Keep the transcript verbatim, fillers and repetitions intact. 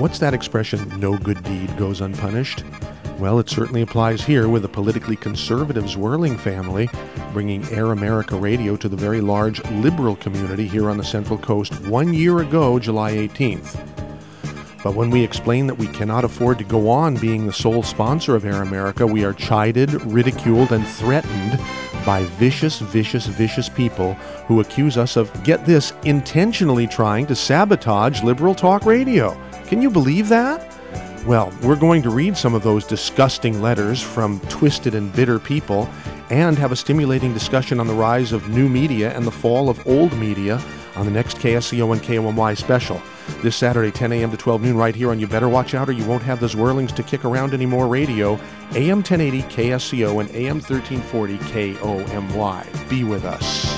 What's that expression, no good deed goes unpunished? Well, it certainly applies here with the politically conservative Zwirling family, bringing Air America Radio to the very large liberal community here on the Central Coast one year ago, July eighteenth. But when we explain that we cannot afford to go on being the sole sponsor of Air America, we are chided, ridiculed, and threatened by vicious, vicious, vicious people who accuse us of, get this, intentionally trying to sabotage liberal talk radio. Can you believe that? Well, we're going to read some of those disgusting letters from twisted and bitter people and have a stimulating discussion on the rise of new media and the fall of old media on the next K S C O and K O M Y special. This Saturday, ten a.m. to twelve noon, right here on You Better Watch Out or You Won't Have the Zwirlings to Kick Around Anymore radio, A M ten eighty K S C O and A M thirteen forty K O M Y. Be with us.